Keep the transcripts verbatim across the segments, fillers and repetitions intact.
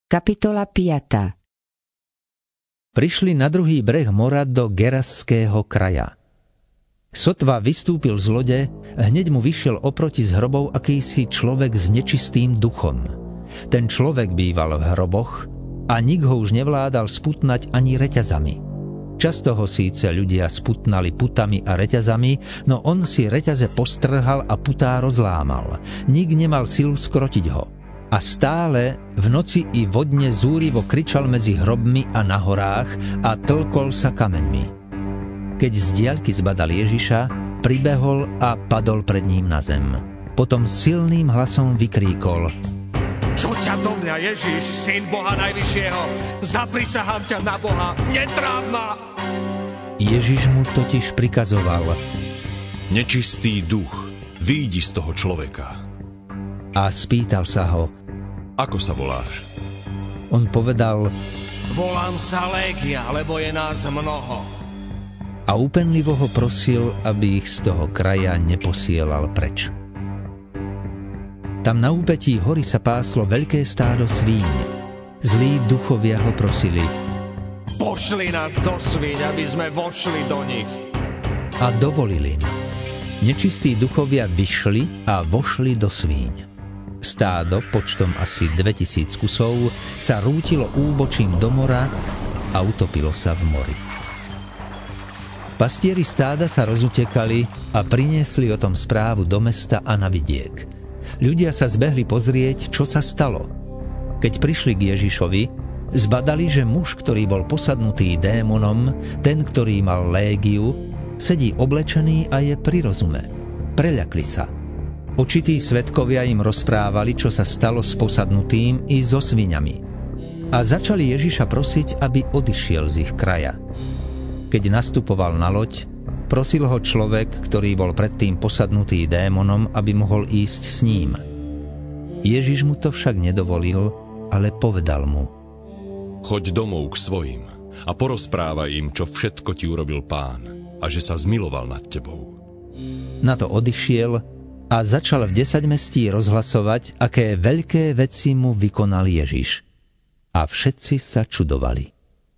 Kapitola piata. Prišli na druhý breh mora do Gerasského kraja. Sotva vystúpil z lode, hneď mu vyšiel oproti z hrobov akýsi človek s nečistým duchom. Ten človek býval v hroboch a nik ho už nevládal sputnať ani reťazami. Často ho síce ľudia sputnali putami a reťazami, no on si reťaze postrhal a putá rozlámal. Nik nemal silu skrotiť ho. A stále v noci i vodne zúrivo kričal medzi hrobmi a na horách a tlkol sa kameňmi. Keď z diaľky zbadal Ježiša, pribehol a padol pred ním na zem. Potom silným hlasom vykríkol: Čo ťa do mňa, Ježiš, syn Boha Najvyššieho? Zaprisahám ťa na Boha, netráv ma! Ježiš mu totiž prikazoval: Nečistý duch, vyjdi z toho človeka. A spýtal sa ho: Ako sa voláš? On povedal: Volám sa Légia, lebo je nás mnoho. A úpenlivo ho prosil, aby ich z toho kraja neposielal preč. Tam na úpetí hory sa páslo veľké stádo svíň. Zlí duchovia ho prosili: Pošli nás do svíň, aby sme vošli do nich. A dovolili im. Nečistí duchovia vyšli a vošli do svíň. Stádo počtom asi dvetisíc kusov sa rútilo úbočím do mora a utopilo sa v mori. Pastieri stáda sa rozutekali a priniesli o tom správu do mesta a na vidiek. Ľudia sa zbehli pozrieť, čo sa stalo. Keď prišli k Ježišovi, zbadali, že muž, ktorý bol posadnutý démonom, ten, ktorý mal légiu, sedí oblečený a je pri rozume. Preľakli sa. Očití svedkovia im rozprávali, čo sa stalo s posadnutým i so sviňami. A začali Ježiša prosiť, aby odišiel z ich kraja. Keď nastupoval na loď, prosil ho človek, ktorý bol predtým posadnutý démonom, aby mohol ísť s ním. Ježiš mu to však nedovolil, ale povedal mu: Choď domov k svojim a porozprávaj im, čo všetko ti urobil Pán a že sa zmiloval nad tebou. Na to odišiel a začal v desaťmestí rozhlasovať, aké veľké veci mu vykonal Ježiš. A všetci sa čudovali.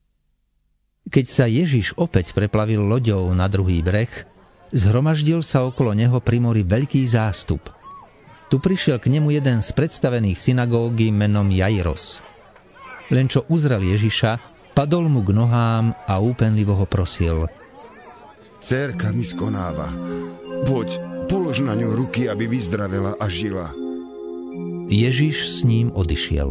Keď sa Ježiš opäť preplavil loďou na druhý breh, zhromaždil sa okolo neho pri mori veľký zástup. Tu prišiel k nemu jeden z predstavených synagógy menom Jairos. Len čo uzrel Ježiša, padol mu k nohám a úpenlivo ho prosil: Dcérka mi skonáva. Poď, polož na ňu ruky, aby vyzdravela a žila. Ježiš s ním odišiel.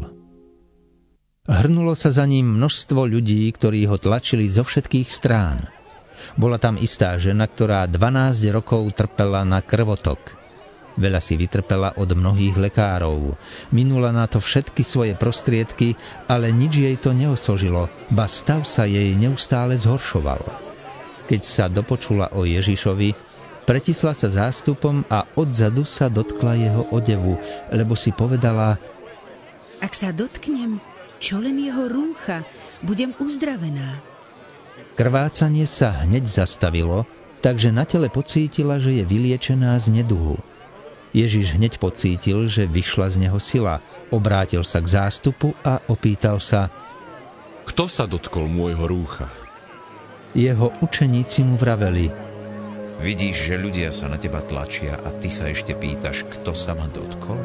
Hrnulo sa za ním množstvo ľudí, ktorí ho tlačili zo všetkých strán. Bola tam istá žena, ktorá dvanásť rokov trpela na krvotok. Veľa si vytrpela od mnohých lekárov. Minula na to všetky svoje prostriedky, ale nič jej to neosožilo, ba stav sa jej neustále zhoršoval. Keď sa dopočula o Ježišovi, pretisla sa zástupom a odzadu sa dotkla jeho odevu, lebo si povedala: Ak sa dotknem čo len jeho rúcha, budem uzdravená. Krvácanie sa hneď zastavilo, takže na tele pocítila, že je vyliečená z neduhu. Ježiš hneď pocítil, že vyšla z neho sila, obrátil sa k zástupu a opýtal sa: Kto sa dotkol môjho rúcha? Jeho učeníci mu vraveli: Vidíš, že ľudia sa na teba tlačia a ty sa ešte pýtaš, kto sa ma dotkol?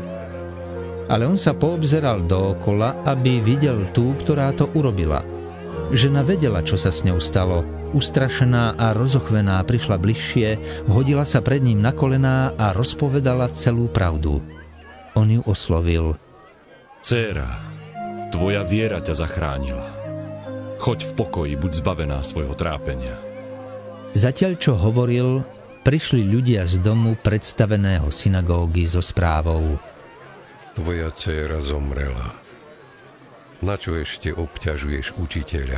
Ale on sa poobzeral dookola, aby videl tú, ktorá to urobila. Žena vedela, čo sa s ňou stalo. Ustrašená a rozochvená prišla bližšie, hodila sa pred ním na kolená a rozpovedala celú pravdu. On ju oslovil: Dcéra, tvoja viera ťa zachránila. Choď v pokoji, buď zbavená svojho trápenia. Zatiaľ, čo hovoril, prišli ľudia z domu predstaveného synagógy so správou: Tvoja dcéra zomrela. Na čo ešte obťažuješ učiteľa?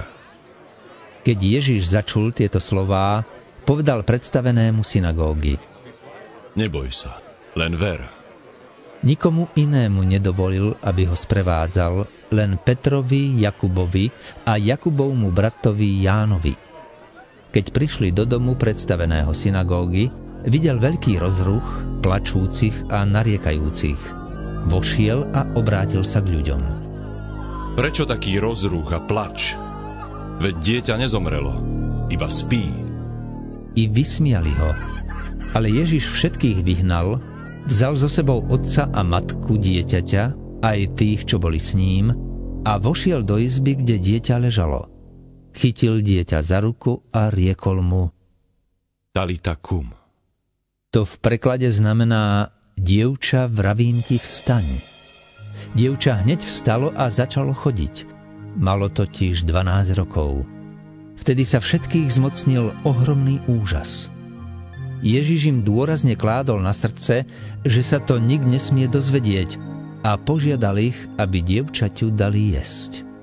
Keď Ježiš začul tieto slová, povedal predstavenému synagógy: Neboj sa, len ver. Nikomu inému nedovolil, aby ho sprevádzal, len Petrovi, Jakubovi a Jakubovmu bratovi Jánovi. Keď prišli do domu predstaveného synagógy, videl veľký rozruch, plačúcich a nariekajúcich. Vošiel a obrátil sa k ľuďom. Prečo taký rozruch a plač? Veď dieťa nezomrelo, iba spí. I vysmiali ho. Ale Ježiš všetkých vyhnal, vzal so sebou otca a matku dieťaťa, aj tých, čo boli s ním, a vošiel do izby, kde dieťa ležalo. Chytil dieťa za ruku a riekol mu: Talita kum. To v preklade znamená: dievča, vravím ti, vstaň. Dievča hneď vstalo a začalo chodiť. Malo totiž dvanásť rokov. Vtedy sa všetkých zmocnil ohromný úžas. Ježiš im dôrazne kládol na srdce, že sa to nik nesmie dozvedieť, a požiadal ich, aby dievčaťu dali jesť.